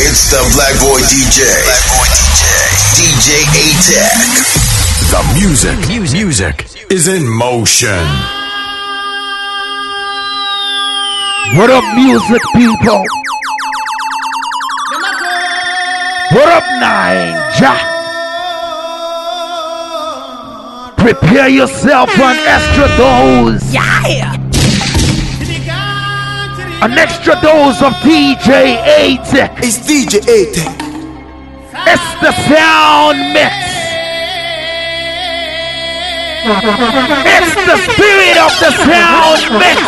It's the Black Boy DJ. DJ A-Tech. The music is in motion. What up, music people? What up, Ninja? Prepare yourself for an extra dose. Yeah. An extra dose of DJ A-Tech. It's DJ A-Tech. It's the sound mix. It's the spirit of the sound mix.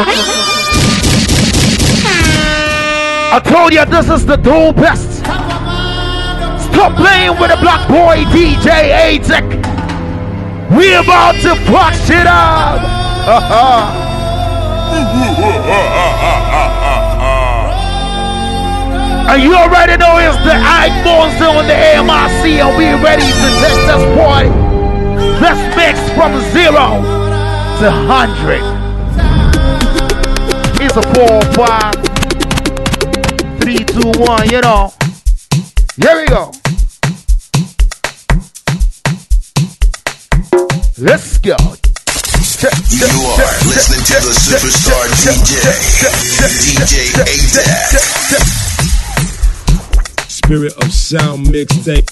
I told you this is the dopest. Stop playing with the Black Boy DJ A-Tech. We're about to fuck shit up. And you already know it's the iMonster on the AMRC, and we're ready to take this party. Let's mix from 0 to 100. It's a 4, 5, 3, 2, 1, you know. Here we go. Let's go. You are listening to the superstar DJ A-Tech. Spirit of Sound Mixtape.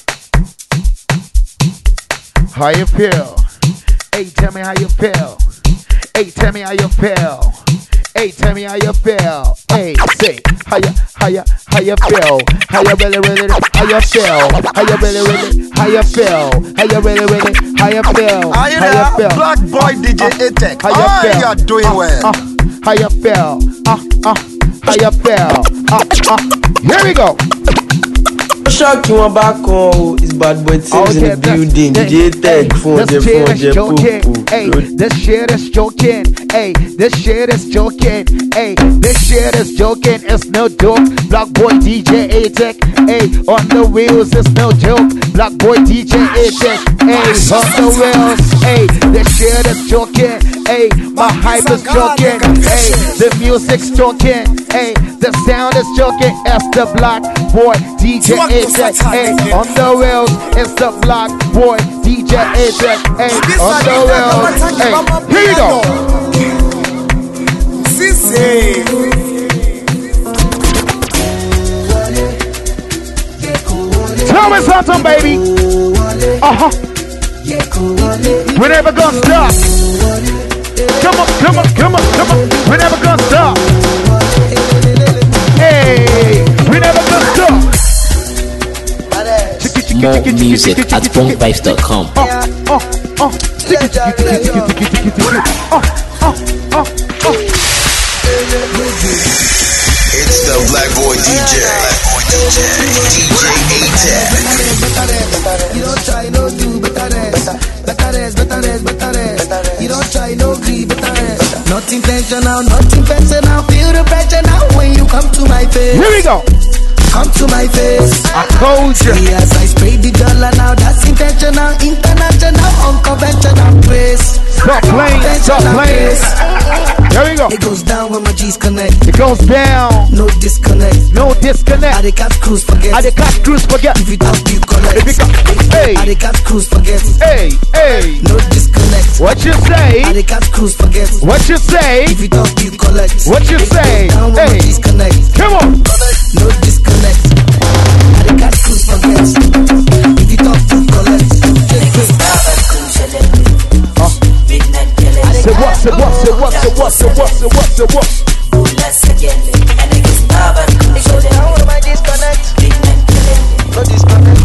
How you feel? Hey, tell me how you feel. Hey, tell me how you feel. Hey, tell me how you feel. Hey, say how you feel? How you really, how you feel? How you really, how you feel? How you really, how you feel? Are you there? Black Boy DJ A-Tech. How you feel? You're doing well. How you feel? How you feel? Here we go. Shock you on back on is bad boy things in the building. DJ A-Tech for the phone. Hey, this shit is joking. Hey, this shit is joking. Hey, this shit is joking. It's no joke. Black Boy DJ A-Tech. Hey, on the wheels, it's no joke. Black Boy DJ A-Tech. Hey, on the wheels. Hey, this shit is joking. Hey, my hype is joking. Hey, the music's joking. Hey, the sound is joking. It's the Black Boy DJ A-Tech. Hey, on the wheels, it's the Black Boy DJ A-Tech. Hey, on the wheels. Hey, here you go. Tell me something, baby. We're never gonna stop. Come on. We're never gonna stop. Hey, we're never gonna stop. More music at phonevibes.com. It's the Black Boy DJ. DJ A-Tech. You don't try no do better. You don't try no greed better. Not intentional. Feel the pressure now when you come to my face. Here we go. Come to my face. I told you. Yes, I sprayed the dollar now. That's intentional, international, unconventional praise. Stop playing. Here we go. It goes down when my G's connect. It goes down. No disconnect. I the catch cruise forget. If you talk, you collect. Hey. I the catch cruise forget. Hey. No disconnect. What you say? I the catch cruise forget. What you say? If you talk, you collect. What you say? Down when my G's connect. Come on. No disconnect. I the catch cruise forget. If you talk, you collect. Say what? No disconnect.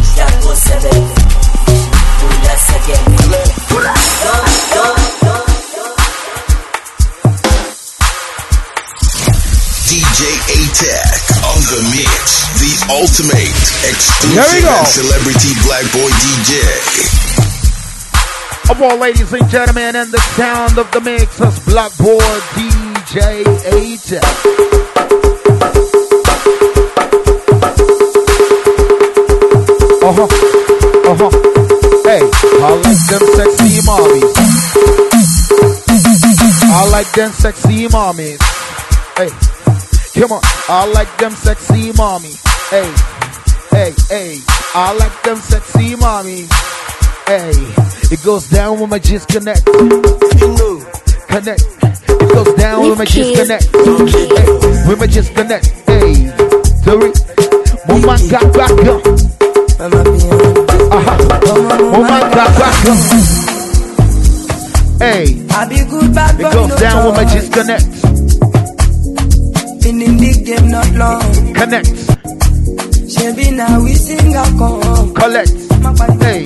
DJ A-Tech on the mix. The ultimate exclusive and celebrity Black Boy DJ. Of all, ladies and gentlemen, and the sound of the mix is Black Boy DJ A-Tech. Hey, I like them sexy mommies. I like them sexy mommies. Hey, come on, I like them sexy mommies. Hey. Hey, I like them sexy mommy. Hey, it goes down when my G's connect. Connect. It goes down when my G's connect. Hey, when my G's connect. Hey, Tori, woman got back up. Woman got back up. Hey, it goes down when my G's connect. In the game not long. Connect. Shabby now we sing a come. Collect. Hey.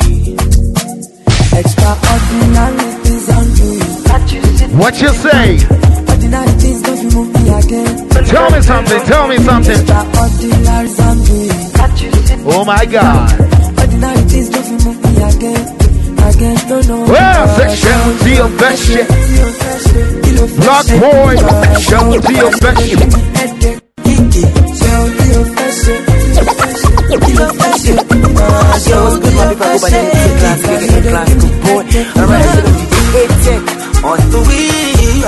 Extraordinary things I'm doing. What you say? Ordinary things don't you move me again. Tell me something. Tell me something. Extraordinary I'm doing. Oh my God. Ordinary things don't you move me again. No. Well, section to your best shit. Black boy, show to your best shit. On the wheel,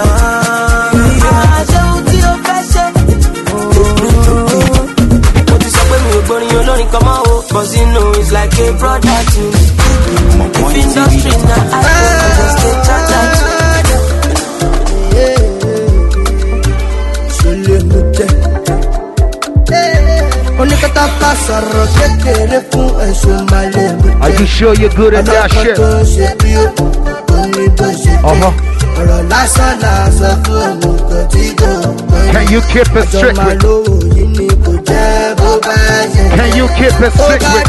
come out, cause you know it's like a brother too. Industry now, I just get Are you sure you're good at that shit? Can you keep it secret? Can you keep it secret?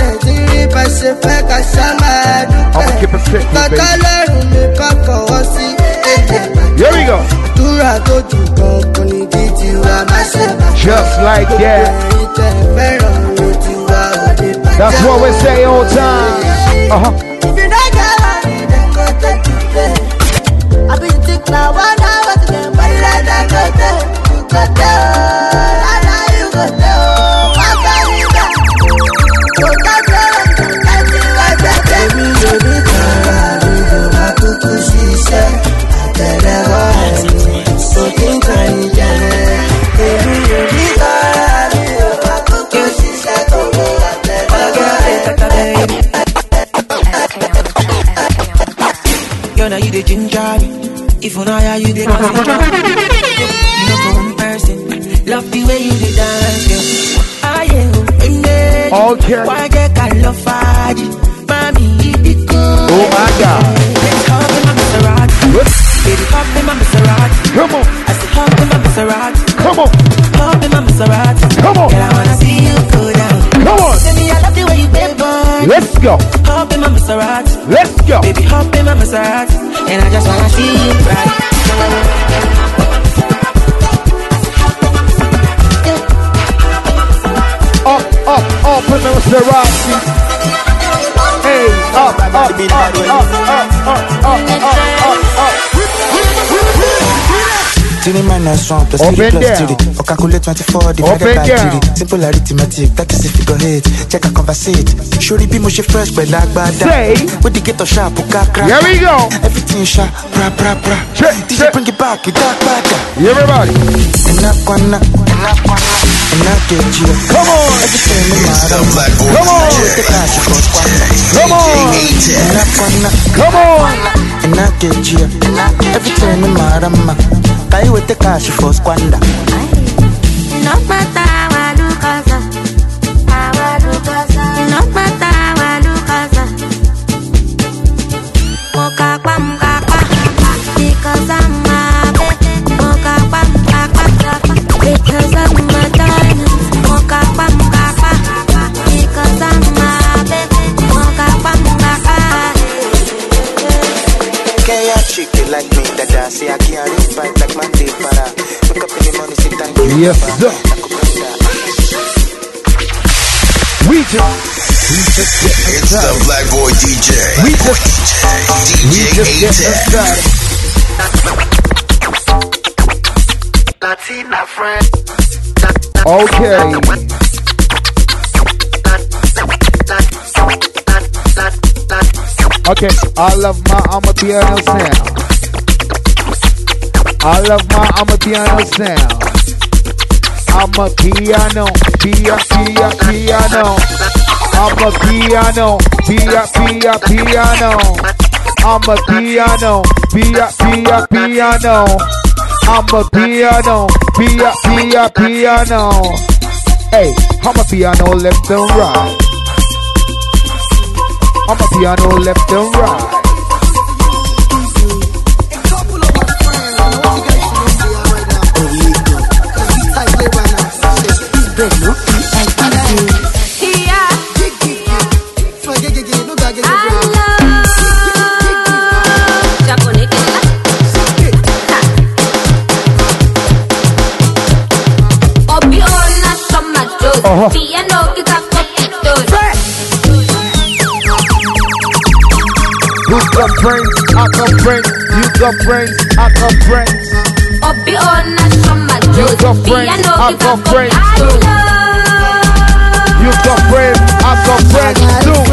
I'ma keep it secret, baby. Here we go. Just like that. That's what we say all the time. I be thick now, 1 hour to get body like that. Now you the ginger, if you know how you the cause you know for one person. Love the way you the dance, girl. Okay. Why get kind of fudge, mommy? Oh my God. Hop in my Maserati, baby, hop in my Maserati. Come on. I said hop in my Maserati. Come on. Hop in my Maserati. Come on. Girl, I wanna see you go down. Come on. Tell me I love the way you bend, boy. Let's go. Hop in my Maserati. Let's go. Baby, hop in my Maserati, and I just wanna see you right. Up in the Maserati. Hey, up. Tini minus 1 plus 3 plus 3. Or calculate 24 divided by 3. Simple arithmetic, that is a figure 8. Check a conversate. Surely be mushy fresh, but like bad. Say. With the ghetto sharp, crack. Here we go. Everything sharp, bra. DJ bring it back, it dark bad. Everybody. Enough. Come on. Everything in my Come on. Come on. Everything in my rama. I with the cash for squander. No matter what Lucasa, no matter what Lucasa. Moka kwam kaka, because I'm my baby. Moka kwam kaka, because I'm my diamonds. Moka kwam kaka, because I'm my baby. Moka kwam kaka. Can you trick it like me? That I say I can't fight like my day para. Look up in the money, sit down. Yes, sir. It's the Black Boy DJ. DJ A-Tech. Latina friend. Okay. Okay, I love my Amapiano sound. I love my Amapiano sound. I'm a piano. I'm a piano, piano. I'm a piano, piano. I'm a piano, piano. Hey, I'm a piano left and right. I'm a piano left and right. You got brains, I got brains. You got brains, I got brains. You got brains, I got brains too. You got brains, I got brains too.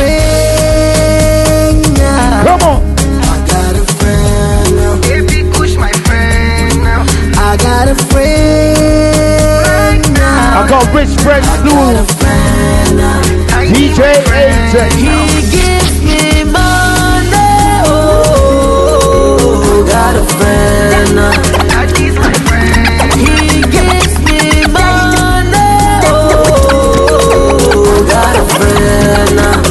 Come on. I got a friend now. Baby, push my friend now. I got a friend now. I got rich friends too. DJ A-Tech. He gives me money. Oh, got a friend now. He's my friend. He gives me money. Oh, got a friend now.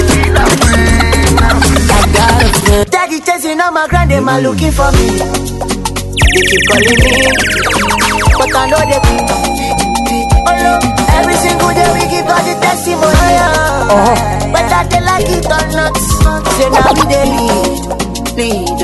I got a friend. Daddy chasing on my grandma looking for me. They keep calling me, but I know they every single day we give God the testimony. But that they like it or not, say now we they lead.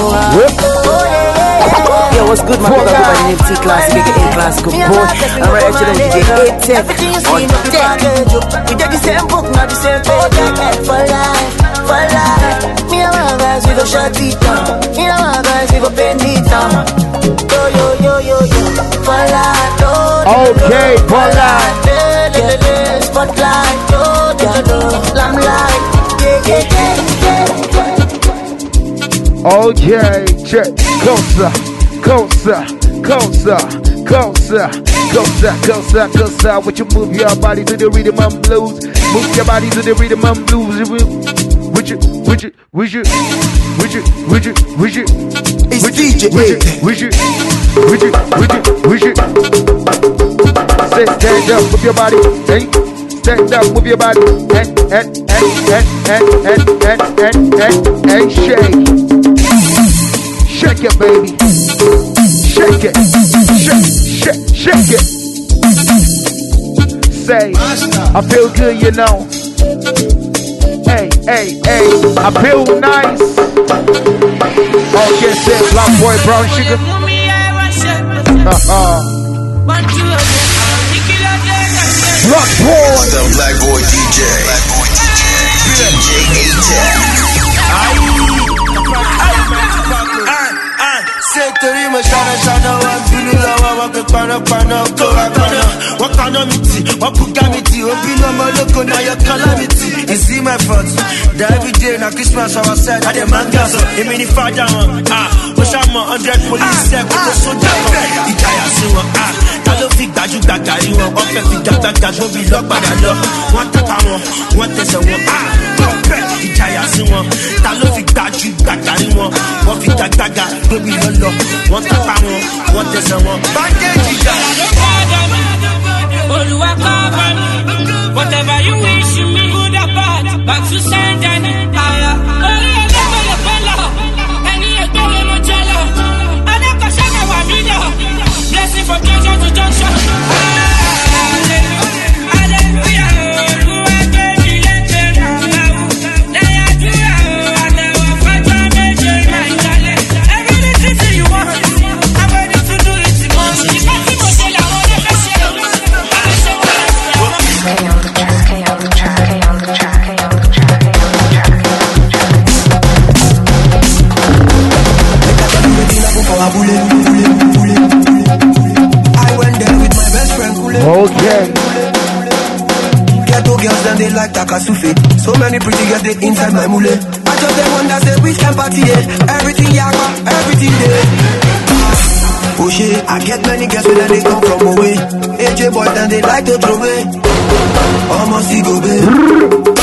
Yo, what's good, my brother? My name is T-Class, A-Class, good boy. I'm right here today, DJ A-Tech. Everything you see, no package. We did the same book, not the same page. For life, for life. Me and my guys, we go shut it down. Me and my guys, we go bend it down. Yo, for life. Okay, for life. Spotlight, lamplight. Okay, check. Closer. Would you move your body to the rhythm and blues? Move your body to the rhythm and blues. Would you? It's DJ A-Tech. Would you? Say stand up, move your body. Hey, stand up, move your body. And shake it, baby. Shake it. Say, I feel good, you know. Hey, I feel nice. Okay, say Black Boy Brown Sugar. Black Boy. It's the Black Boy DJ. DJ A-Tech. Torí mo ṣáná wá bínú lọ́wọ́ wọn pé panápaná kó wá paná. Wọ́n kaná mi tì, wọ́n bùgá mi tì, obìnrin ọmọ olóko náà yọ kọ́lá mi tì. Is it my fault? That every day na Christmas our side, I dey man gas up. Èmi ni fàájà wọn, mo ṣàmọ̀ 100 police ṣẹ́ kó tó sójà wọn. Ìjayà sí wọn, ta ló fi gbajúgbajà rí wọn? Wọ́n fẹ́ fi gbàgbàgbà gbóbi lọ́padà lọ. Wọ́n tẹ́ka wọn, wọ́n tẹ̀sẹ̀ wọn, ìjayà sí wọn. Ta ló fi gbajúgbajà rí wọn? Wọ́n fi gbàgbàgbà gbóbi lọ́lọ́. Wọ́n tẹ́ka wọn, wọ́n tẹ̀sẹ̀ wọn. Bandage ìjà. Olúwa cover me. Whatever you wish me, good or bad, back to send any higher. Orí ẹgbẹ́ wọlé pẹ́lọ́, ẹni ẹgbẹ́ wọlé mo jẹ́ lọ. Adékọ̀ṣẹ́ náà wà mí lọ. Blessing from junction to junction. Hallelujah, Olúwa gbé mi lékè náà. Lẹ́yìn àdúrà àtẹ̀wọ̀ fọ́jọ́ méje máa ń jalè. Everything you want, I'm ready to do it tomorrow. Ìfẹ́ tí mo ṣe làwọn ọlọ́fẹ́ ṣe o. I went there with my best friend Kule. Okay. Ghetto girls then they like Takasufi. So many pretty girls they inside my mule. I just they wonder say which can party everything yakba, everything there. Oh shit, I get many girls when they come from away. AJ boy then they like to throw away. Almost go babe.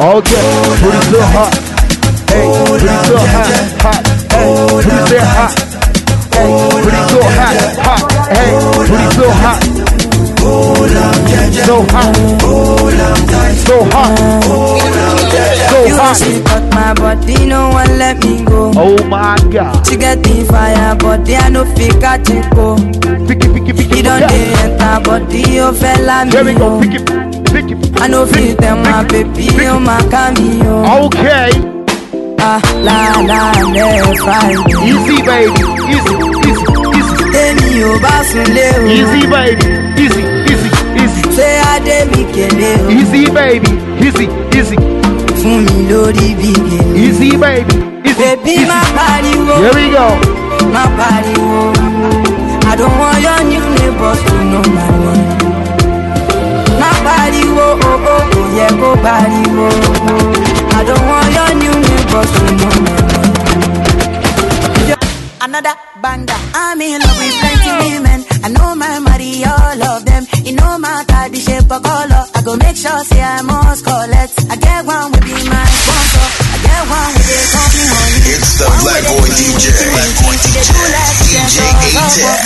Okay, booty so hot. Hey, booty so hot, hot. Hey, booty so hot. Hey, booty so hot, hot. Hey, booty so hot. So hot. So hot. So hot. You cut my body, no one let me go. Oh my God. She get the fire, but they are no fake at it go. You don't enter body, you fella me. Here we go. I know feel them my baby, you my cameo. Okay. La Friday. Easy baby, easy. Easy baby, easy. Say I did me easy baby, easy. Easy baby, baby my body. Here we go. My body. I don't want your new neighbors to know my name. My body, oh, yeah, go body, I don't want your new neighbors to know my name. Another banger. I'm in love with plenty women. I know my money, all of them. You know my type, the shape of color. I go make sure, say I must collect. I get one with be my sponsor. I get one with the company honey. It's the Black Boy DJ. DJ A-Tech.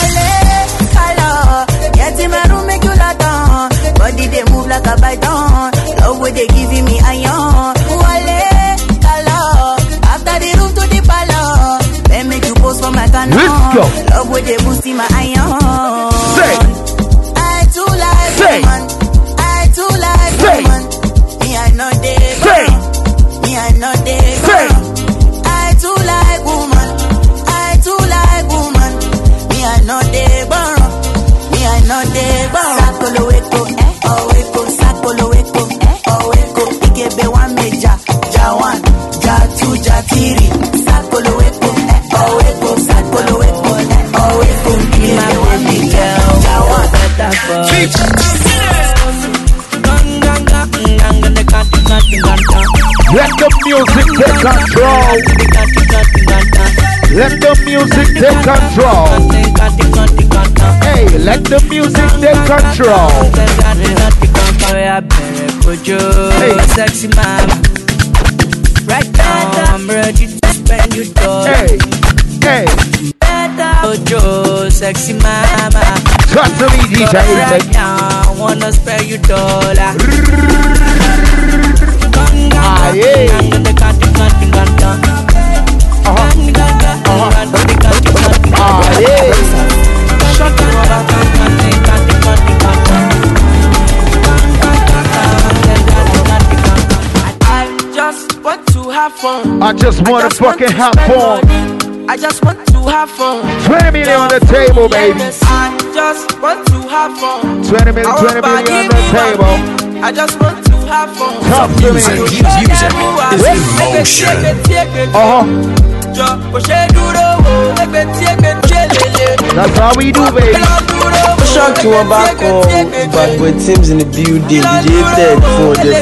Get in my room, make you lot on. Body they move like a python. Love what they giving me iron. After the roof to the palace. Then make you post for my canal. Let's go. Love what they boosting my iron. Say. I too like woman. I too like woman. Me I know they. Say. Me I know they. Say. I too like woman. I too like woman. Me I know they borrow. Me I know they borrow. Sakolo weko, oh weko, sakolo weko, oh weko. Ikebe one meja, ja one, ja two, ja three. Sakolo weko, oh weko, sakolo weko, oh weko. Ikebe one meja, ja one. Let the music take control. Let the music take control. Hey, let the music take control. Hey, sexy mama. Right now, I'm ready to spend your door. Hey. Ojo, sexy mama. Talk to me, DJ. Right now, I wanna spend your dollar. I just want to fucking have fun. I just want to have fun. 20 million on the table, baby. I just want to have fun. 20 million on the table. I just want to have fun. Talk to me. Music is in motion. That's how we do, baby. Shock to one back on Bad Boy Teams in the building. DJ Tech for the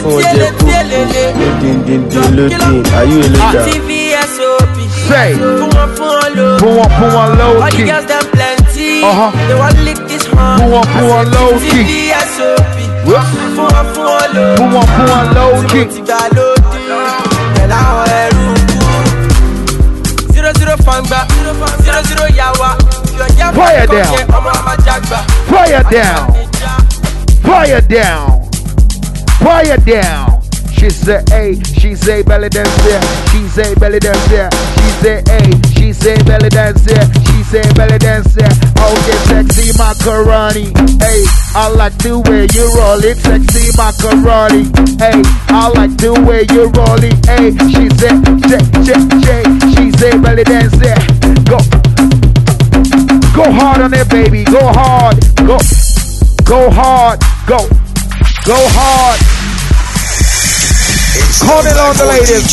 loading. Are you a loader? Say, put one low key. They want lick this one. Put one low key. Put one low key. 00 fanga, 00 yawa. Fire down. Fire down. Fire down. Fire down. She said, hey, she say belly dance there. She say belly dance there. She say, hey, she say belly dance there. She say belly dance there. Okay, sexy macaroni. Hey, I like the way you roll it, sexy macaroni. Hey, I like the way you roll it. Hey, she said, she say belly dance there. Go hard on it, baby. Go hard. Go hard. Go hard. Calling on the ladies.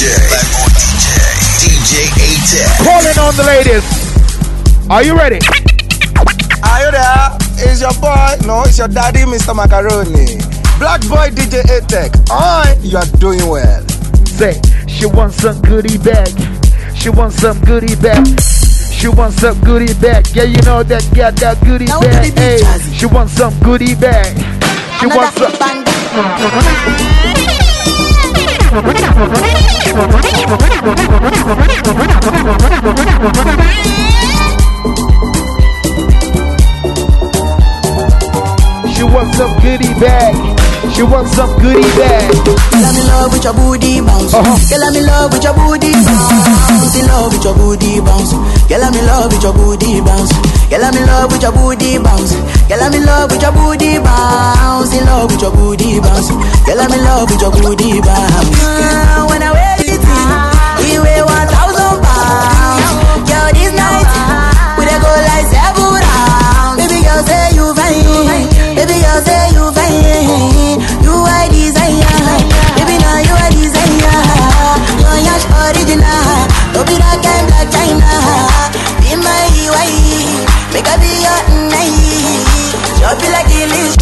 DJ A-Tech. Calling on the ladies. Are you ready? Are you there? It's your boy. No, it's your daddy, Mr. Macaroni. Black Boy DJ A-Tech. Alright, you are doing well. Say, she wants some goodie bag. She wants some goodie bag. She wants some goodie bag. Yeah, you know that got that goodie bag. Hey, she wants some goodie bag. She wants some. She wants some goodie bag. She wants some goodie bag. Girl, I'm in love with your booty bounce. Girl, I'm in love with your booty bounce. In love with your booty bounce. Girl, I'm in love with your booty bounce. Girl, I'm in love with your booty bounce. Girl, I'm in love with your booty bounce. In love with your booty bounce. Girl, I'm in love with your booty bounce. When I wear it, we weigh 1,000 pounds. Girl, this night we dey go like 7 rounds. Baby girl, say you fine. Baby girl, say you fine. You are desire. Baby, now you are desire. You're yash original. Don't be that kind black China. Be my wife. Make her be your night. Just be like delicious.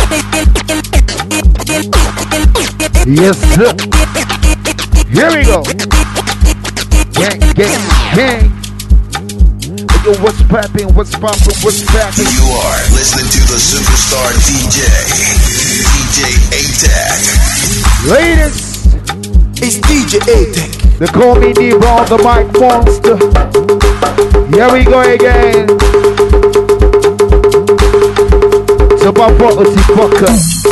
Yes, sir. Here we go. Gang, gang, gang. Yo, what's poppin', what's poppin', what's poppin'? You are listening to the superstar DJ, DJ A-Tech. Ladies, it's DJ A-Tech. They call me Nero, the mic monster. Here we go again. So my property fucker.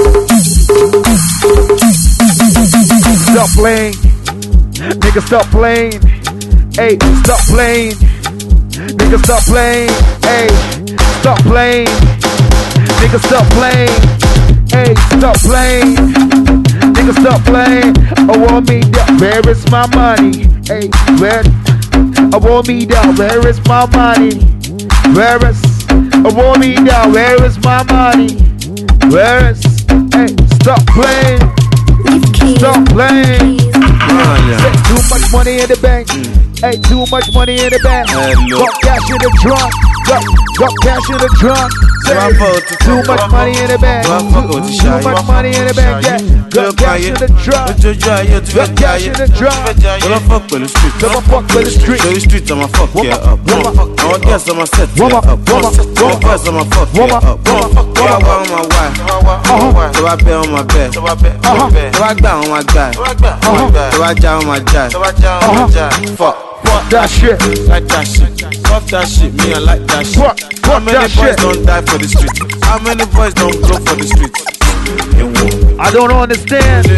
Stop playing. Nigga, stop playing. Hey, stop playing. Nigga, stop playing. Hey, stop playing. Nigga, stop playing. Hey, stop playing. Nigga, stop playing. I want me down. Where is my money? Hey, where? I want me down. Where is my money? Where is? I want me down. Where is my money? Where is? Hey, stop playing. Stop playing. Too much money in the bank. Hey, too much money in the bank. Got cash in the trunk. Got cash in the trunk. Too much money in the bank. Too much money in the bank. Yeah. Got cash in the trunk. Got cash in the trunk. Don't fuck with the street. Don't fuck with the street. So the street I'ma fuck you up. I want gas I'ma set you up. I want buzz I'ma fuck you up. I want my wife. So I pay on my bed. So I down on my guy. So I jam on my jack. Fuck. Fuck that shit. Like that shit. Fuck that shit. Me I like that shit. How many boys don't die for the street? How many boys don't blow for the street? I don't understand.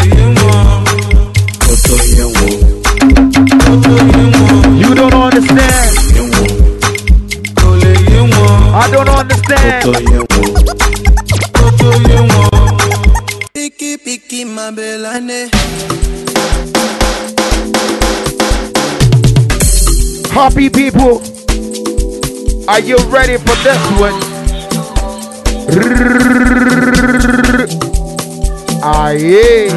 You don't understand. I don't understand. Piki ma belane. Happy people, are you ready for this one? Aye.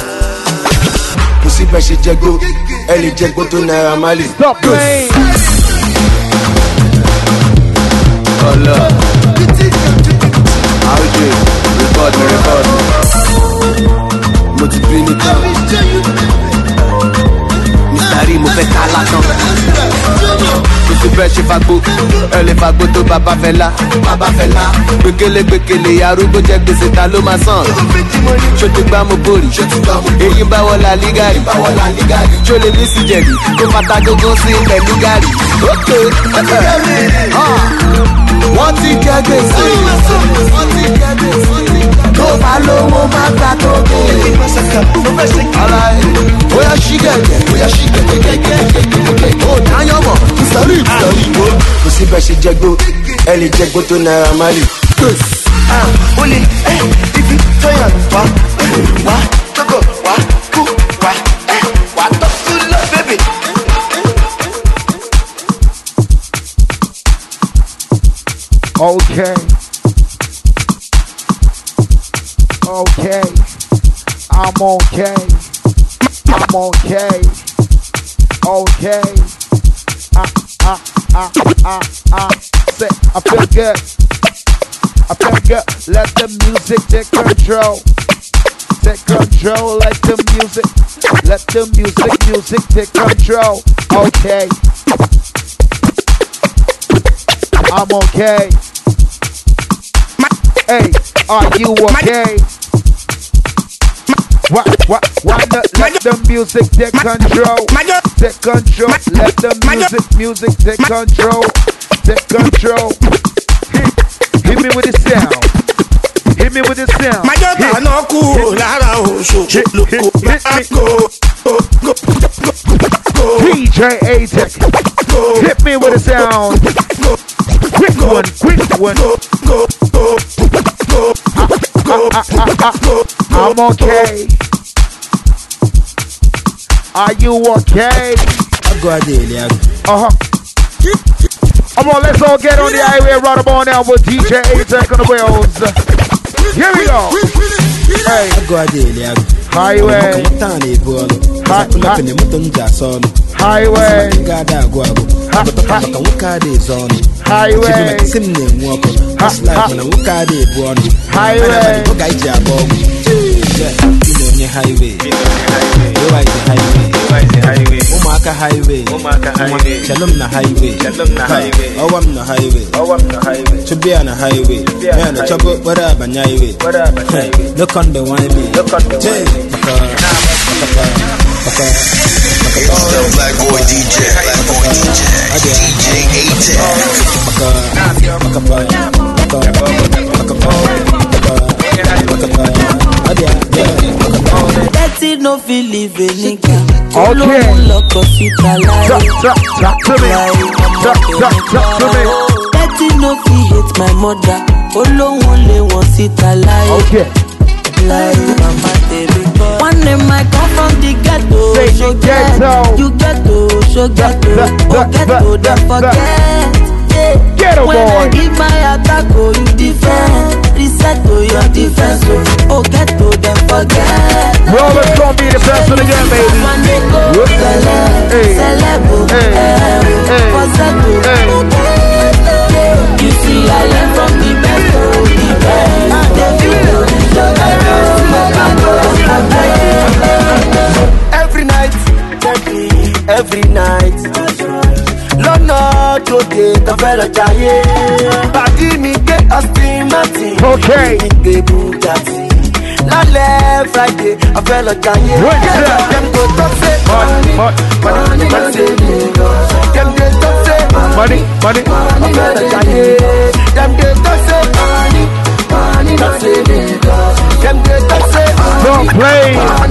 Pussy bashi jago, Ellie jago to Naira Mali. Stop playing. Hold up. How you record me? Multiplicity. Mistari mo fait calaton. Pussy bashi fago, elle est fago to Baba Fela. Bekele arúgbó jẹ gbèsè ta ló máa san. Ṣó ti gbá mo borí, èyí ń bá wọ la ligari. Ṣó lè ní sí jẹ̀bi, kó fata gógó sí pẹ̀lú gàrí. Wọ́n ti jẹ gbèsè. Tó bá lówó má gbà tó dé. Bóyá ṣí gẹ̀gẹ̀. Ó dáyọ̀ mọ̀, ìsọ̀rí. Kò sí bẹ́ẹ̀ ṣe jẹgbó, ẹ lè jẹgbó tó Naira Marley. Olè, ibi tọ́yàn wá, tókò wá, kú wá tó kú lọ, bébè. Okay. I'm okay. Say, I feel good. Let the music take control. Take control, let the music. Let the music take control. Okay. I'm okay. Hey, are you okay? Why not let the music take control? Take control. Let the music take control. Take control. Hit me with the sound. Hit me with the sound. DJ A-Tech. Hit me with the sound. Quick one. I'm okay. Are you okay? Come on, let's all get on the highway right about now with DJ A-Tech on the wheels. Here we go. Hey. Highway. Highway. Highway. Shalom na highway. Owam na highway. To be on a highway. Man, a trouble, what up, and highway. Look on the wine. It's the Black Boy DJ. DJ Betty no feel live a nigga. Okay. Talk to me. Betty no feel hate my mother. Only one sit alive. Okay. Like mama baby boy. One day I come from the ghetto. Say you ghetto. You ghetto, show ghetto. Oh ghetto, don't forget. Ghetto boy. When I give my attack, oh you defend. Reset to your defense, oh ghetto, don't forget. Robert gonna be the best of the game, baby. You see, I learned from the best, the best. Every night, Lọ́nà tó dé tó fẹ́ lọ jayé. Pàdí mi gbé Austin Martin. Okay. Ìgbé Bugatti. Lálẹ́ Friday, I fẹ́ lọ jayé. Dem go talk say money, say Lagos. Dem dey talk say money. I fẹ́ lọ jayé. Dem dey talk say money, say Lagos. Dem dey talk say don't play.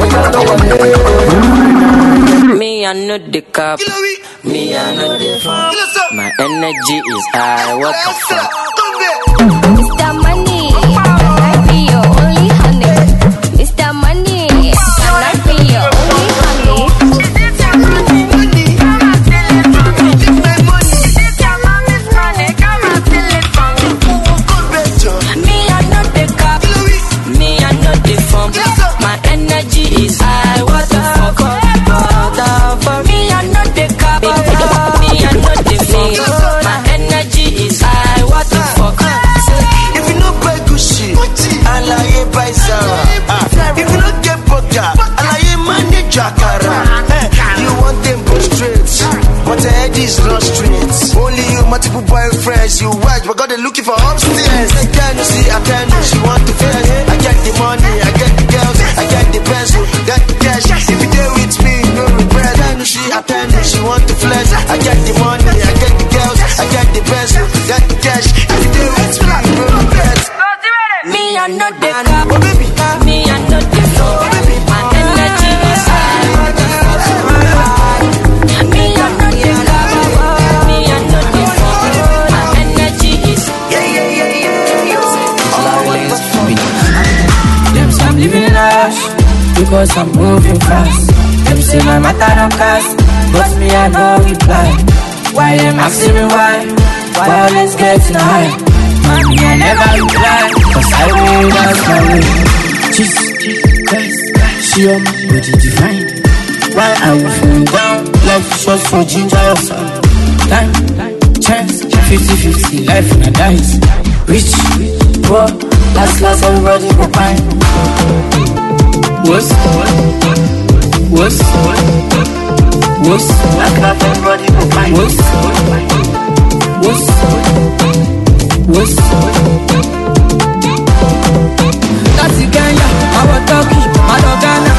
Me, I know the cop. Me, I know the fun. My energy is high. What the fuck? Mr. Money, can I be your only honey? Mr. Money, can I be your only honey? Me, I know the cop. Me, I know the fun. My energy is high. What the fuck? Me, I know the cop. Me, I know the fun. My energy is high. What the fuck? If you no buy Gucci, alaye buy Zara. If you no get poker, alaye manage Jakara. You want them go straight, but the head is not straight. Only you multiple boyfriends, you watch, but God they looking for upstairs. I can't see, I can't know, she want to flex. I get the money, I get the girls, I get the pencil, got the cash. If you there with me, no regret. I can't know, she want to flex. I get the money, I get the girls, I get the pencil, got the cash. If you there with me, no regret. Me, I know the cop. Me, I know the flow. My energy is high. Me, I know the cop. Me, I know the flow. My energy is Them say I'm living in a rush because I'm moving fast. Them say my matter don't cast, but me I no reply. Why them asking me why? Violence getting high. Me I never reply, cause I will that's my way. Just she on my body divine. Why I will fall down like shots for ginger or something. Time, chance, 50-50, life in a dice. Rich, poor, last everybody go fine. What's last everybody go fine. What's That's Kenya, our Turkey, our Ghana.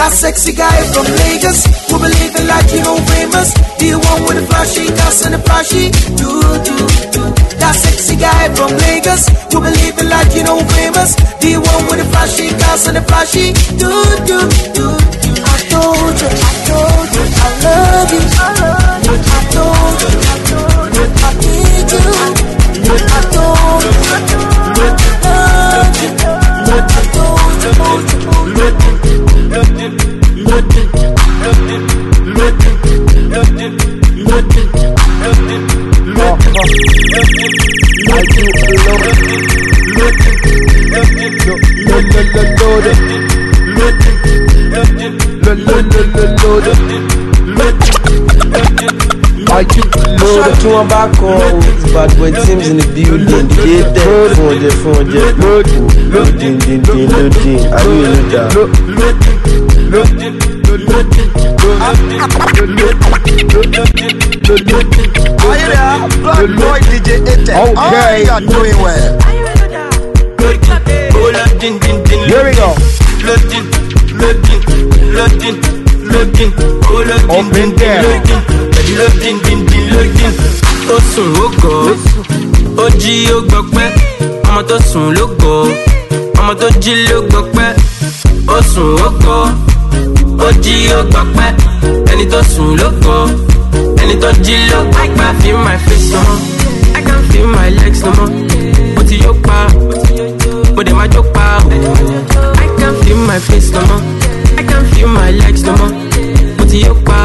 That sexy guy from Lagos, who believe in like you know famous. The one with the flashy cars and the flashy do. That sexy guy from Lagos, who believe in like you know famous. The one with the flashy cars and the flashy do. I told you, I love you. I told you, I need you. I told you, I love you. I told you. Shout to one back home, bad boy teams in the building. They dead phone, loading. I will Are you there? Black boy DJ Etek. Okay. You are doing well. Here we go. Open there. Ó sùn ó gọ̀, ó jí ó gbọ́ pẹ́. Ọmọ tó sùn ló gọ̀, ọmọ tó jí ló gbọ́ pẹ́. Ó sùn ó gọ̀, ó jí ó gbọ́ pẹ́. Ẹni tó sùn ló gọ̀, ẹni tó jí ló gbọ́ pẹ́. I feel my face no more, I can't feel my legs no more. Mo ti yó pa, mo dẹ̀ máa jó pa. I can't feel my face no more, I can't feel my legs no more. Mo ti yó pa.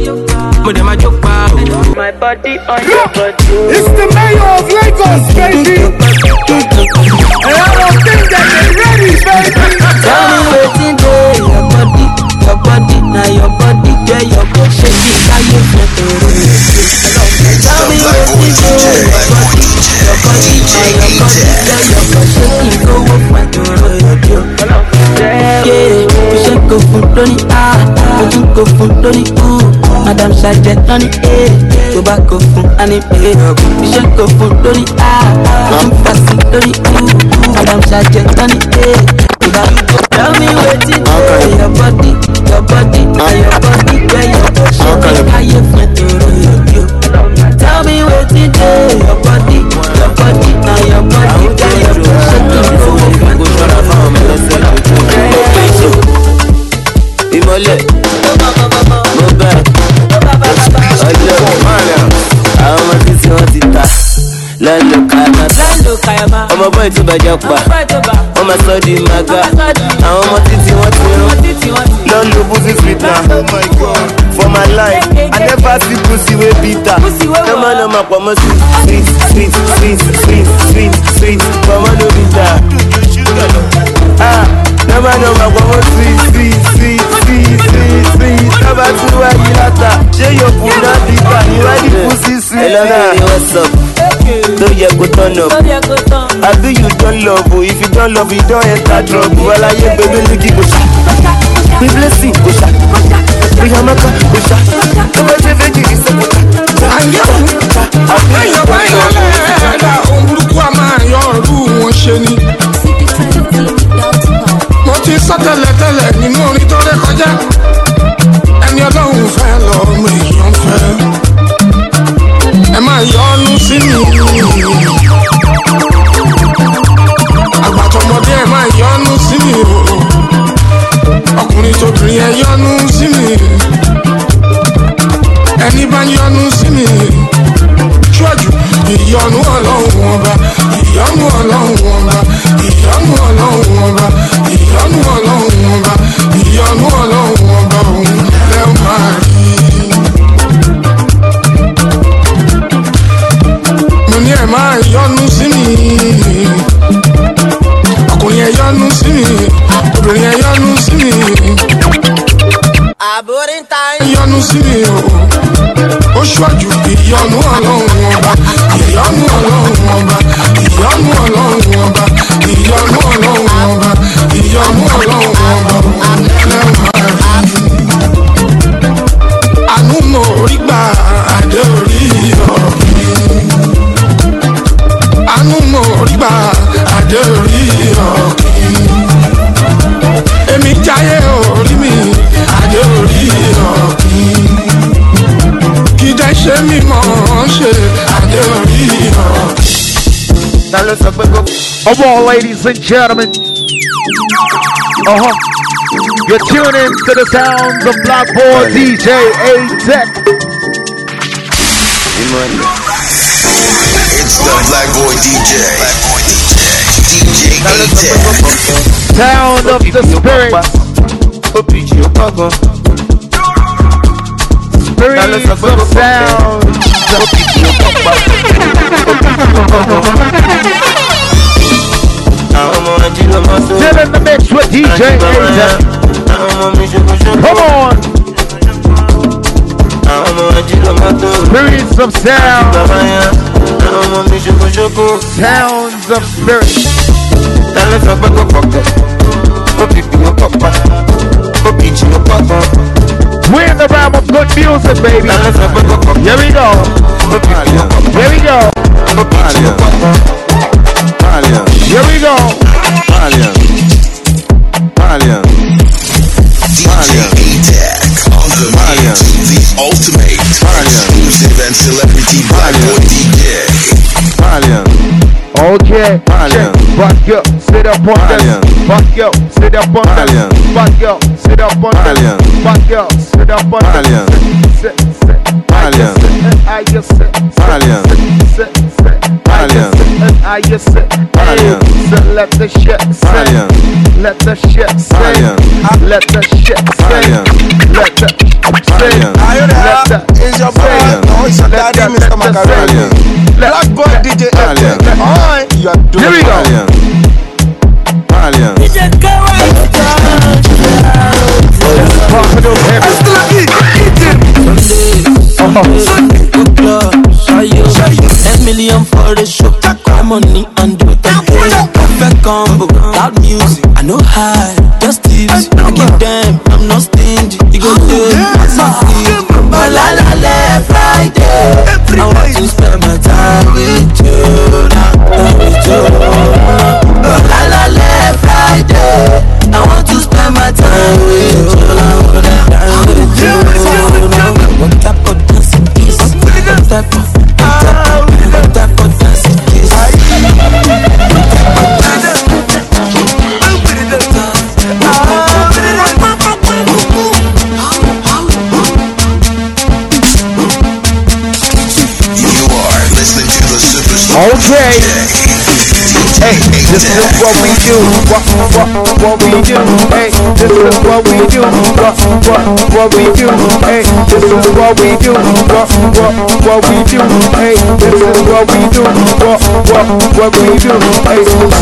My body on your body. It's the mayor of Lagos, baby. And I don't think that they're ready, baby. Tell me waiting there, your body, now your body, yeah, your body, shake it, how you feel. Tell me waiting there, your body, now your body, yeah, your body, shake it, go up my door, yeah, we shake go from Tony, we go from Tony, Madam Sergeant Tony, tobacco from anime, we shake go from Tony, I'm passing Tony, Madam Sergeant Tony, tell me waiting there, your body, now your body, yeah, your body, shake it, how you feel. Tell me waiting there, your body, now your body, yeah, your body, shake it, go up my Ìmọ̀lẹ̀, mo bá ọjọ́ àwọn ọmọ títí wọ́n ti ta lọ́lọ́ kàyàmá ọmọ bọ́ọ̀ tó bàjẹ́ pa wọ́n máa sọ di màgá àwọn ọmọ títí wọ́n ti rán lọ́lọ́ pussy sweeter for my life I never see pussy wey bitter nọ́mà pọ̀ mọ́ sweet pọ̀mọ́ no bitter nọ́mà pọ̀ mọ́ sweet nọ́mà tí wá yí látà ṣé yóò kú náà bitter ní wá ní pussy sweet. Hello baby, what's up? Don't you go turn up? I do you don't love, oh. If you don't love, you don't enter trouble. Well, I ain't baby, look it, go shot. We blessing, go shot. We hamaka, go shot. Come on, baby, it's a go shot. And you, mo ti sọ tẹ́lẹ̀ nínú orin tó ré kọjá ẹni Ọlọ́run fẹ́ lọ́mọ èèyàn fẹ́ ẹ máa yọ́nú sí mi àgbàtọ̀mọdé ẹ máa yọ́nú sí mi ọkùnrin tóbìnrin ẹ yọ́nú sí mi ẹni bá yọ́nú sí mi ṣọ́jú ìyọ́nú Ọlọ́run ọba ìyọ́nú Ọlọ́run ọba ìyọ́nú Ọlọ́run ọba ìyọ́nú Ọlọ́run ọba ìyọ́nú Ọlọ́run ọba òun lẹ́ máa rí. Mo ní ẹ máa yọ́nú sí mi ọkùnrin ẹ yọ́nú sí mi obìnrin ẹ yọ́nú sí mi yọ́nú sí mi ó ṣọ́jú ìyọ́nú Ọlọ́run ọba ìyọ́nú Ọlọ́run ọba ìyọ́nú Ọlọ́run ọba ìyọ́nú Ọlọ́run ọba ìyọ́nú Ọlọ́run ọba àánú mo rí gbà adé orí ọ̀gbìn àánú mo rí gbà adé orí ọ̀gbìn èmi jáyé orí mi. Of all, ladies and gentlemen, you're tuning to the sounds of Black Boy DJ A-Tech. It's the Black Boy DJ. DJ A-Tech. Sound of the spirit. Spirit of sound. Still in the mix with DJ A-Tech. Come on. Spirits of sound. Sounds of spirit. We're in the realm of good music, baby. Here we go. Here we go. Here we go. DJ A-Tech on the way to the ultimate exclusive and celebrity Black Boy DJ. Okay, fuck you, sit up on this. Fuck you, sit up on this. Fuck you, sit up on this. Fuck you, sit up on this. Sit, I just sit. Sit, I just sit. So let the shit sing. Let the shit sing. Let the shit sing. Let the sing. Let the is your boy? No, it's your daddy, Mr. Macaroni. Black Boy DJ A-Tech. Here we go. $10 million for the show. Money and do it again. Perfect combo, loud music. I know high, just tips. I give them, I'm not stingy. You go do it, but la Friday. I want to spend my time with you. La Friday. I want to spend my time with you. What type of dancing is? What type of dancing is? Okay. Hey, this is what we do. What we do. Hey, this is what we do. What we do. Hey, this is what we do. What we do. Hey, this is what we do. What we do. Hey,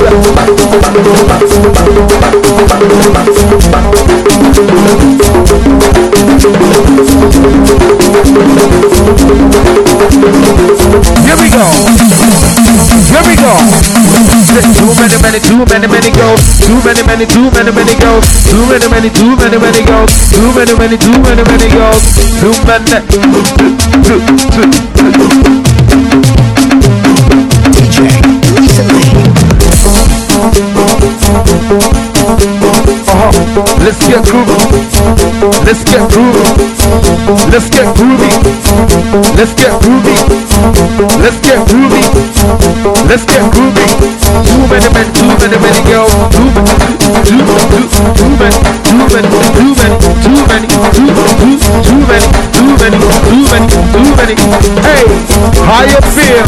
here we go. Here we go. Too many go. Too many go. Too many go. DJ, let's get groovy. Let's get groovy. Let's get groovy. Let's get groovy. Let's get groovy. Let's get groovy. Too many men go. Too many. Hey, how you feel?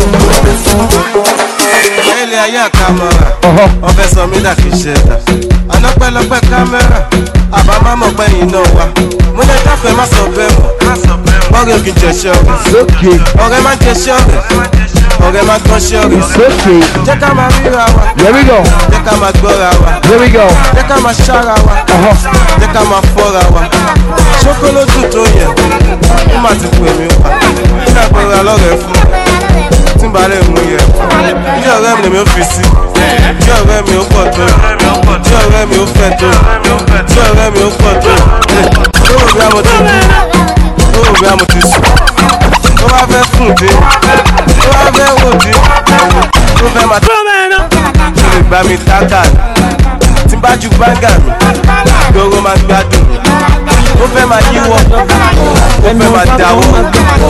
Ayé camera, ọbẹ̀ sọ mí dàkí ṣẹ̀dá. Ọlọ́pẹ́lọpẹ́ kámẹ́rà, àbá má mọ̀ pé iná wa. Mo lè dáfẹ́ má sọ bẹ́ẹ̀ mọ̀. Bọ́ọ̀rẹ́ òkè jẹ ṣọ́ọ̀rẹ́. Ọ̀rẹ́ má jẹ ṣọ́ọ̀rẹ́. Ọ̀rẹ́ má gbọ́n ṣọ́ọ̀rẹ́. Jẹ́ ká máa ríra wa. Here we go. Jẹ́ ká máa gbọ́ra wa. Here we go. Jẹ́ ká máa ṣára wa. Jẹ́ ká máa fọ́ra wa. Ṣókólótù tó yẹ, ó má ti pè mí wá. Nígbà gbọ́ra lọ́rẹ̀ẹ́ fún mi. Tí n bá lè mú yẹ. Bí ọ̀rẹ́ mi lèmi ó fi sí. Bí ọ̀rẹ́ mi ó pọ̀ tó. Bí ọ̀rẹ́ mi ó fẹ́ tó. Bí ọ̀rẹ́ mi ó pọ̀ tó. Lówó bí a mo ti kú. Lówó bí a mo ti sùn. Tó bá fẹ́ fún dé. Tó bá fẹ́ wò dé. Tó fẹ́ máa tó. Tó lè gbá mi tákà. Tí n bá ju báńgà mi. Gbogbo máa gbádùn. Ó fẹ́ máa yíwọ́. Ó fẹ́ máa dáwọ́.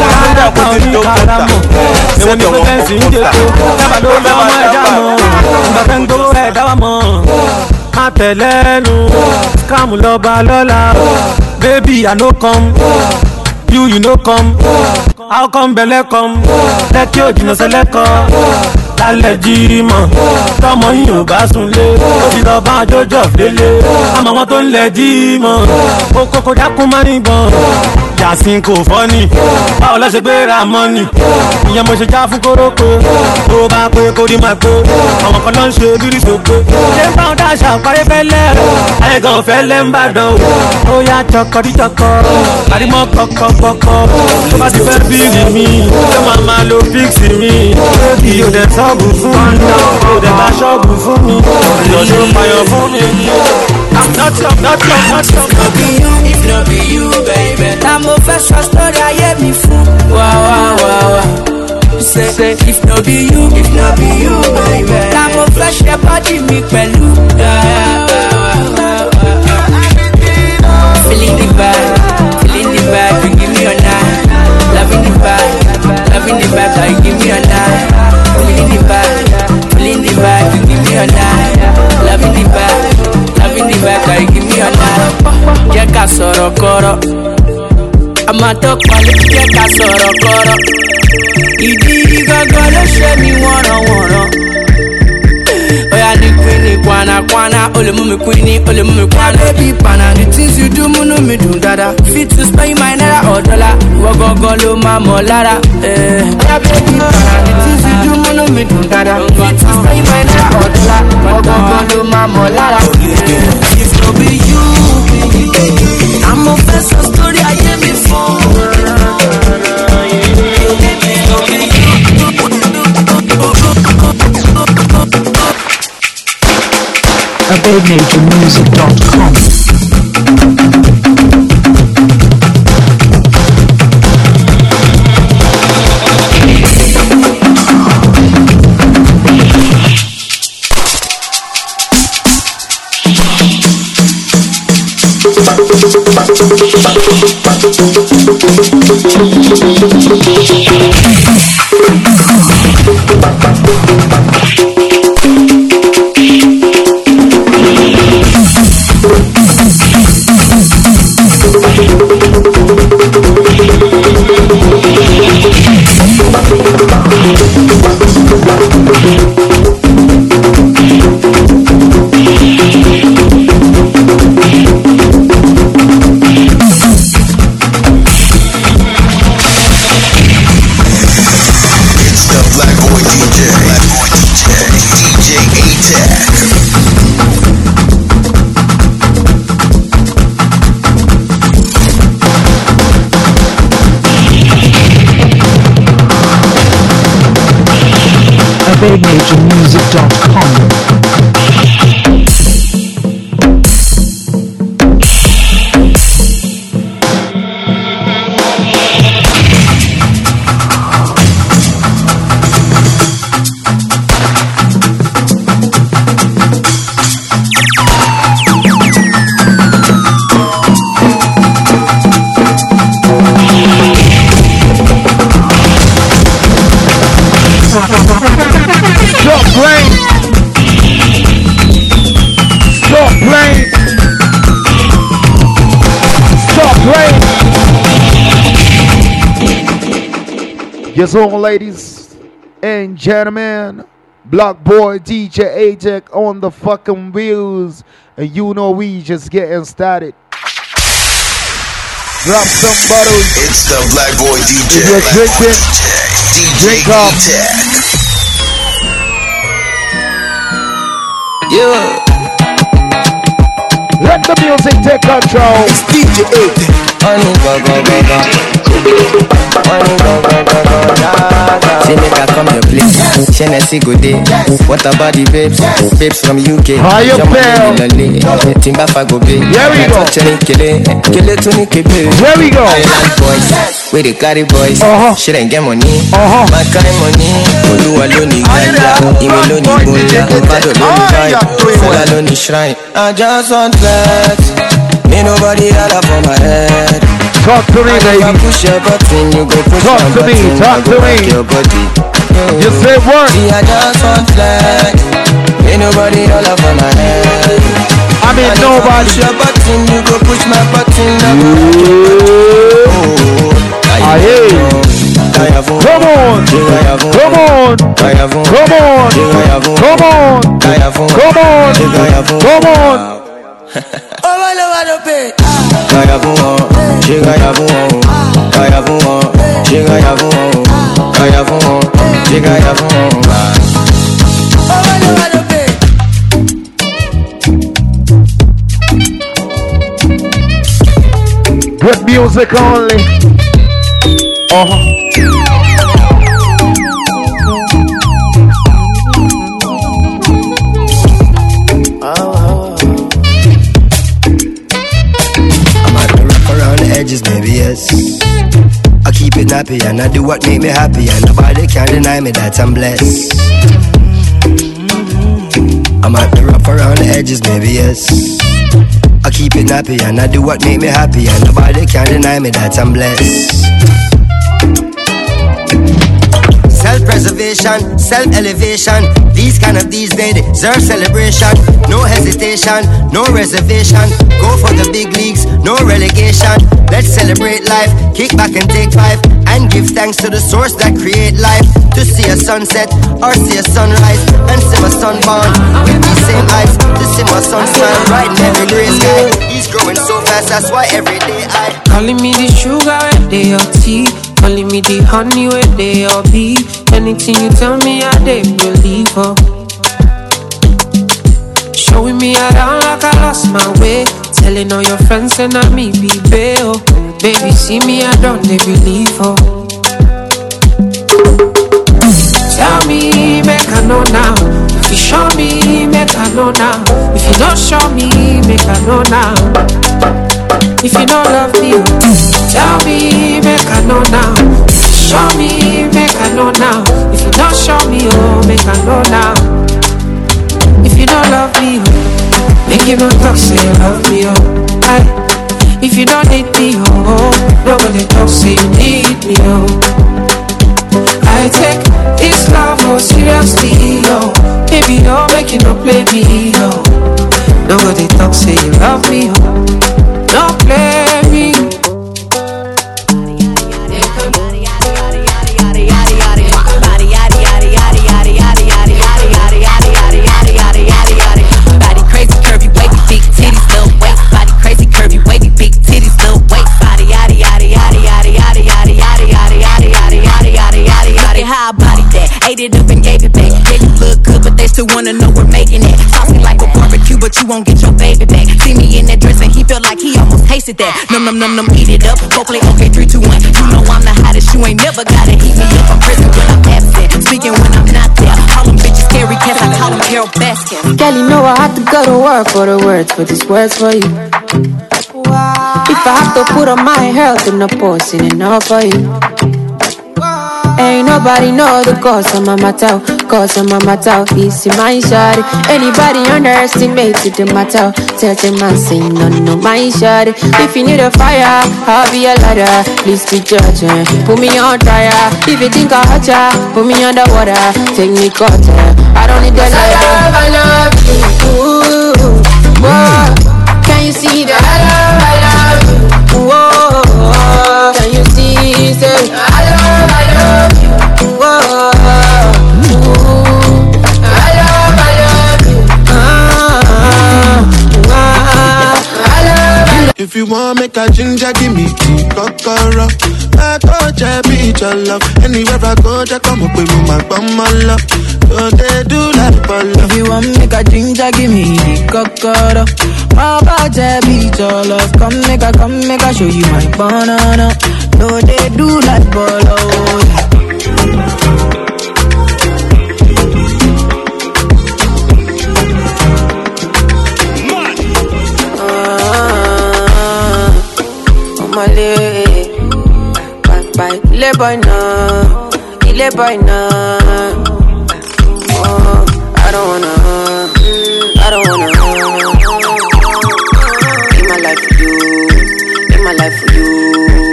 ká oní kálámọ̀. Èwo ni pé fẹ́ǹsì ń jẹ́ tó, dábàá ló fẹ́ ọmọ ẹja mọ̀. Ìgbà fẹ́ ń gbowó ẹ̀ dáwà mọ̀. Má tẹ̀lẹ́nu, scam lọ́ba lọ́la. Baby, I no come, you no come. How come belle come? Lẹ́kí òjìnà sẹ́lẹ̀kọ́. Lálẹ́ jímọ̀, tọmọ yìí ò bá sunlé. Ó ti lọ bá àjọjọ́ délé. Àmọ́ wọn tó ń lẹ̀ jímọ̀. Ó kókó dákún má níbọn. Yàsín kò fọ́nì. Báwo lọ ṣe gbé ra mọ́nì? Ìyẹn mo ṣe já fún kórópè. Tó bá pé kó rí máa pé. Àwọn kan ló ń ṣe bírí sópé. Ṣé ń bá wọn dáṣà parí fẹ́lẹ́? Ayẹ̀gàn fẹ́lẹ́ ń bàdàn o. Ó yá jọkọ̀díjọkọ̀. Àrímọ́ kọ̀kọ̀kọ̀kọ̀. Tó bá ti fẹ́ bíìlì mi. Ṣé màá máa lo fíìsì mi? Bébí o dẹ̀ ṣọ́ọ̀bù fún mi. O dẹ̀ máa ṣọ́ọ̀bù fún mi. Ìyọ̀ṣọ́ payọ̀ fún mi. Not your. If not be you, baby. I'm a fashion story, I hear me fool. Wow. Say, if not be you, baby. I'm a flash your body, me pẹ̀lú. Feeling the vibe, you give me a night. Loving the vibe, you give me a night. Feeling the vibe, you give me a night. Loving the vibe, you give me a night. Jẹ́ ká sọ̀rọ̀ kọ́rọ̀, àmọ́ tó pọ̀lẹ́ jẹ́ ká sọ̀rọ̀ kọ́rọ̀. Ìdí gangan ló ṣe mí wọ̀nrọ̀wọ̀nrọ̀. Oya ni queen ni kwana, ole mú mi kwana. Baby pana, the things you do múnú mi dùn dada. Fit to spend my naira or dollar, ìwọ gangan ló máa mọ̀ lára. Oya baby pana, the things you do múnú mi dùn dada. Fit to spend my naira or dollar, ìwọ gangan ló máa mọ̀ lára. If no be you, I'm a fashion story, I hear me fall. AbabeMajorMusic.com. AbabeMajorMusic.com. Yes, all ladies and gentlemen, Block Boy DJ A-Tech on the fucking wheels, and you know we just getting started. Drop some bottles. It's the Black Boy DJ. If you're drinking, drink up. Yeah. Let the music take control. It's DJ A-Tech. Say make I come your place. Hennessy go day. What about the babes? Babes from UK. How you feel? Timba go be. Here we go. Here we go. Island boys. We the carry boys. Shit ain't get money. My kind money. Oluwa loni ganja. Ime loni bunja. Bado loni vibe. Fola loni shrine. I just want flex. Ain't nobody out for my head. Talk to me, baby. Push your button, you go push talk to me, talk to me. Your body. You say what? See, I just want flex. Ain't nobody all up on my head. I mean nobody. Push your button, you go push my button. Come on, come on, come on, come on, come on, come on. Good music only. Edges, maybe yes. I keep it nappy and I do what make me happy, and nobody can deny me that I'm blessed. I might be rough around the edges, maybe yes. I keep it nappy and I do what make me happy, and nobody can deny me that I'm blessed. Self-preservation, self-elevation. These days deserve celebration. No hesitation, no reservation. Go for the big leagues, no relegation. Let's celebrate life, kick back and take 5, and give thanks to the source that create life. To see a sunset or see a sunrise, and see my son born with these same eyes. To see my son smile bright in every gray sky. He's growing so fast, that's why every day I calling me the sugar where they your tea, calling me the honey where they your bee. Anything you tell me, I dey believe her. Showing me around like I lost my way, telling all your friends and I me be bail. Baby, see me, I don't they believe her. Tell me, make I know now. If you show me, make I know now. If you don't show me, make I know now. If you don't love me, tell me, make I know now. If you show me, make I know now. If you don't show me, oh, make I know now. If you don't love me, oh, make you don't talk, say you love me, oh. Aye. If you don't need me, oh, nobody talk, say you need me, oh. I take this love oh seriously, oh. Baby, don't make you no play me, oh. Nobody talk, say you love me, oh. Don't play me. Body crazy, curvy, wavy, big titties, little waist. Body crazy, curvy, wavy, big titties, little waist. Body yada yada yada yada yada yada yada yada yada yada yada yada yada. Look at how I body that, ate it up and gave it back. Yeah, you look good, but they still wanna know we're making it. Saucy like a barbecue, but you won't get your baby back. See me in that dress and he felt like he almost tasted that. Num num num num, eat it up. Go play okay, 3, 2, 1. You know I'm the hottest. You ain't never gotta heat me up. I'm present when I'm absent, speaking when I'm not there. Call them bitches scary cats, I call them Carol Baskin. Girl, you know I have to go to work for the words, for these words for you. If I have to put on my health in the posting enough for you. Ain't nobody know the cause of my matter, cause of my matter. This is my shawty. Anybody underestimated the matter, tell them I say no, my shawty. If you need a fire, I'll be a ladder. Please be judging, put me on trial. If you think I hurt ya, put me underwater. Take me cutter, I don't need that ladder. I love you, ooh, whoa. Can you see that? I love you, whoa. Can you see, say I love you, whoa. I love you, I love you. If you want make a ginger, give me tea, kokoro. I touch a beach, your love. Anywhere I go, just come up with my bum, my love. So they do like ball. If you want make a ginger, give me the kokoro. My body beach, your love. Come make a show you my banana. No, they do like ball. Bye, ile boy now. Oh, I don't wanna. Live my life for you.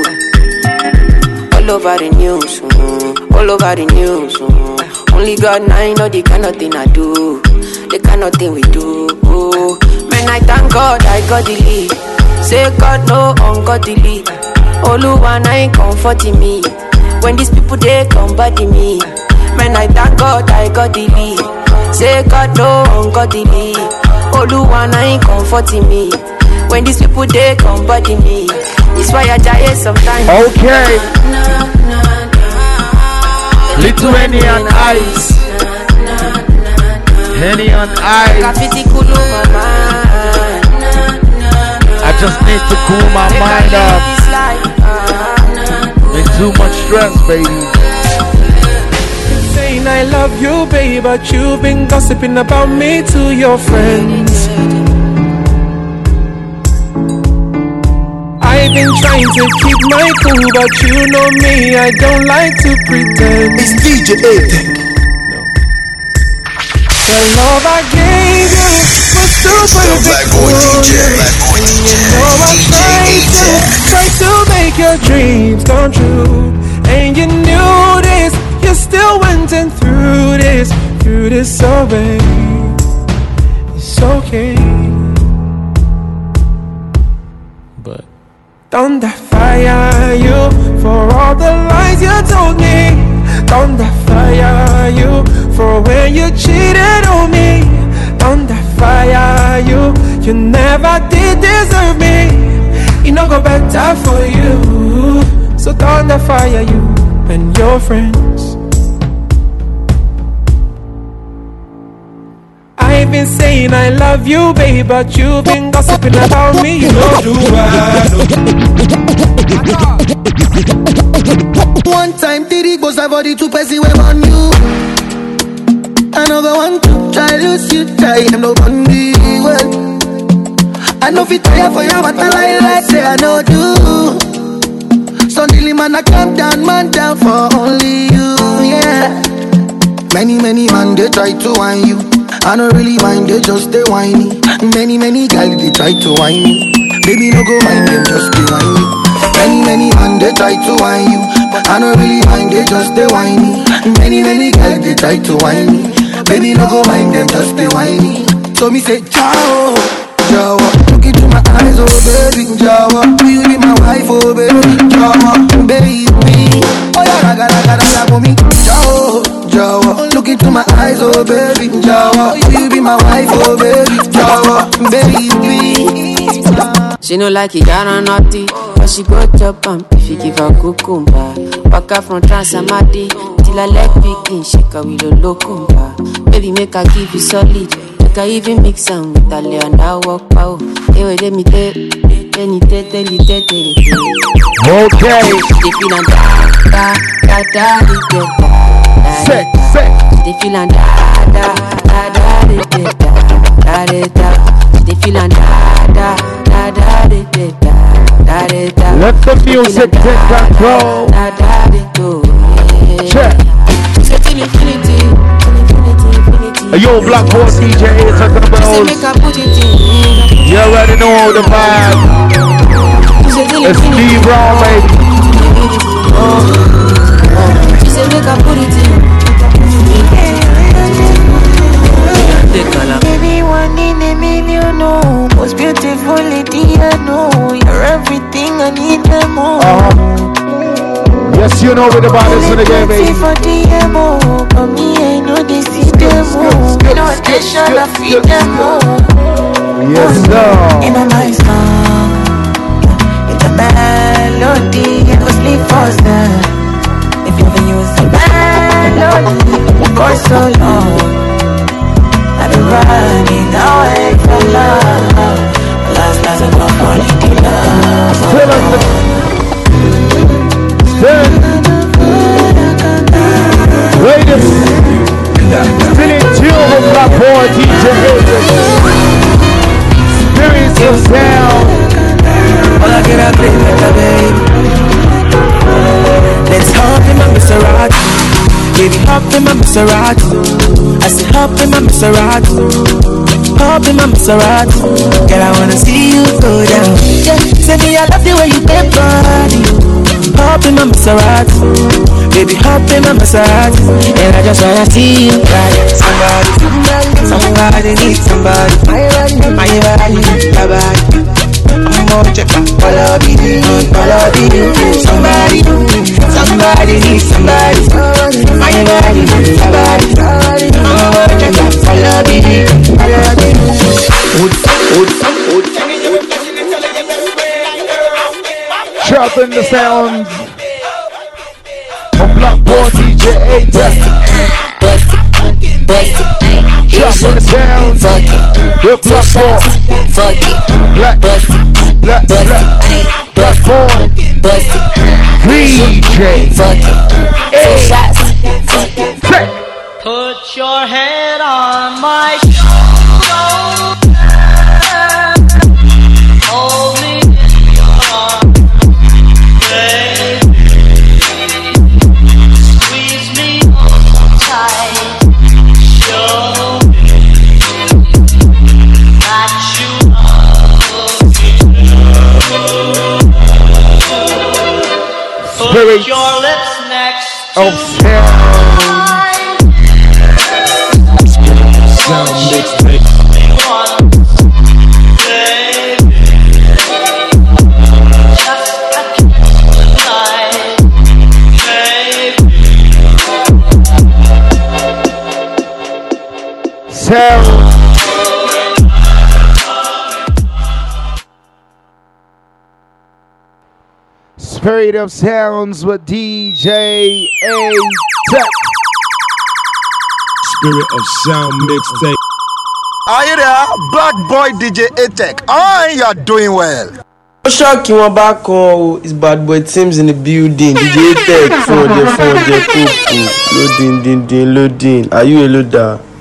over the news, all over the news. Only God and I know the kind of thing I do, the kind of thing we do. Man, I thank God I got the lead. Say God no ungodly. Oluwa ain't comforting me. When these people they come body me. Man, I thank God I got the lead. Say God no ungodly. Oluwa ain't comforting me. When these people they come body me. It's why I die sometimes. Okay. Lithuanian ice. Henny on ice. I just need to cool my mind off. Been too much stress, baby. Saying I love you, babe, but you've been gossiping about me to your friends. I've been trying to keep my cool, but you know me, I don't like to pretend. It's DJ A-Tech. The love I gave you was too perfect for you. And you know I tried to make your dreams come true. And you knew this, you still went and through this away. It's okay. But don't I fire you for all the lies you told me? Don't I fire you for when you cheated on me? Don't I fire you? You never did deserve me. It no go better for you. So don't I fire you and your friends. I've been saying I love you, babe, but you've been gossiping about me. You know do One time, Diddy goes a body to Pessy web on you. Another one to try lose you, try I'm no bundy. Well, I know if you tire for you, but I like say I know do. Suddenly, man, I come down, man down for only you, yeah. Many man, they try to whine you. I don't really mind, they just stay whiny. Many guys, they try to whine me. Baby, no go mind them, just stay whiny. Many man, they try to whine you. But I don't really mind, they just stay whiny. Many guys, they try to whine me. Baby, no go mind them, just stay whiny. So me say, ciao, Jawa. Look into my eyes, oh baby, Jawa. Will you be my wife, oh baby, Jawa, baby. Oh yeah, raga, for me, ciao, Jawa. Look into my eyes, oh baby, Jawa. Will you be my wife, oh baby, Jawa, baby. She no like it, got on naughty, but she go chop and if you give her cucumber. Back up from Transamadi, till I leg begin, shake her with a locumba. Baby, make her give you solid, make her even mix am with a lay and I walk pow. Hey, wait, let me tell you. Okay. They feel and Say. They feel and they feel and let the music take control. Check. Yo, Black Boy DJ A-Tech on the road. You already know the vibe. It's Steve Brown, baby. Baby, one in a million, no. Most beautiful lady, I know. You're everything I need and more. Yes, you know with the bodies in the game, baby. For the MO, but me, I know they see them more. No station, I feed them more. Yes, sir. In my song, in the melody, I go sleep faster. If you ever use the melody, for so long. I've been running away from love. Last I'm not falling in love. Ladies, still in tune with Black Boy DJ A-Tech. Experience of sound. Wanna get a bit better, baby. Let's hop in my Maserati. Baby, hop in my Maserati. I said hop in my Maserati. Hop in my Maserati. Girl, I wanna see you go down. Yeah, say me I love the way you take body. Hop in my Maserati. Baby, hop in my Maserati. And I just wanna see you ride. Somebody needs somebody. My body, your body. I'm gonna check my follow you. Somebody needs somebody. My body, your body. I'm gonna check my follow you. Dropping the sound from Black Boy DJ A-Tech. Dropping the sound with Black Boy. Black Boy DJ A-Tech. Put your head on my shoulder. Hold me in your arms, baby. Squeeze me tight. Show me that you love me. Put your lips next to Sound mixtape. Spirit of Sounds with DJ A-Tech. Spirit of Sound mixtape. Are you there? Black Boy DJ A-Tech. You are doing well. Shock you one back on. It's Bad Boy Teams in the building. DJ A-Tech for the cool. Loading. Are you a loader?